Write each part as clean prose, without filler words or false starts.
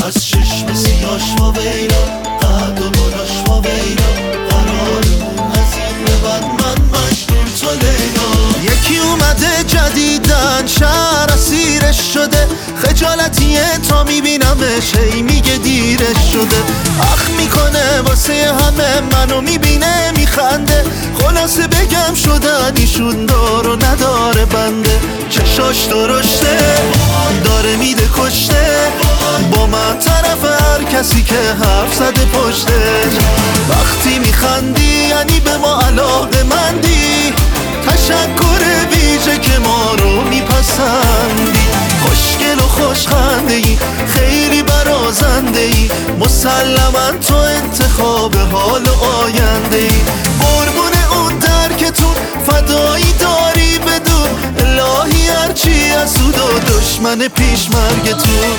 از چشم سیاش و ویلا، قد و بلاش و ویلا، قرارمون از این به بعد من مجنون تو لیلا. یکی اومده جدیدن شهر اسیرش شده، خجالتیه تا میبینمش هی میگه دیرش شده. اخ میکنه واسه همه منو میبینه میخنده، خلاصه بگم شدن ایشون دار و نداره بنده. چشاش درشته داره میده کشته، با من طرف هر کسی که حرف زده پشتش. وقتی میخندی یعنی به ما علاقه مندی، تشکر ویژه که ما رو میپسندی. خوشگل و خوشخنده ای، خیلی برازنده ای، مسلما تو انتخاب حال و آینده ای. قربون اون درکتون فدایی داری بدون، الهی هرچی حسود و دشمن پیش مرگتون.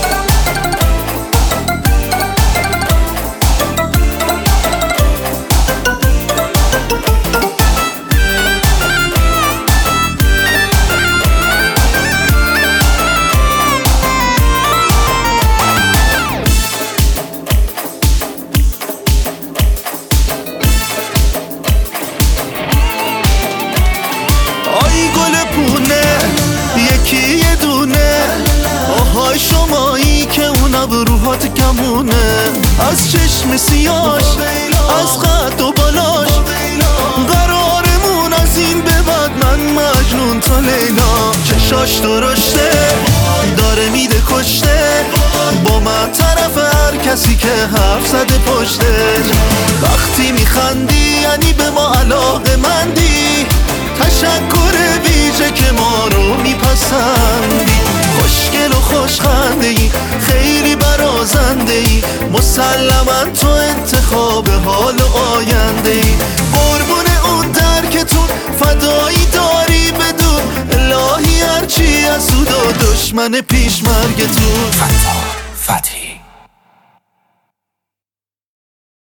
یکی یه دونه آهای شمایی که اون ابروهات کمونه، از چشم سیاش از قد و بالاش، قرارمون از این به بعد من مجنون تو لیلا. چشاش درشته داره میده کشته، با من طرف هر کسی که حرف زده پشتش. وقتی میخندی یعنی به ما علاقه مندی، تشکر ویژه که ما رو میپسندی. خوشگل و خوشخنده ای، خیلی برازنده ای، مسلما تو انتخاب حال و آینده ای. قربون اون درکتون فدایی داری بدون، الهی هرچی حسود و دشمن پیش مرگتون. فتحی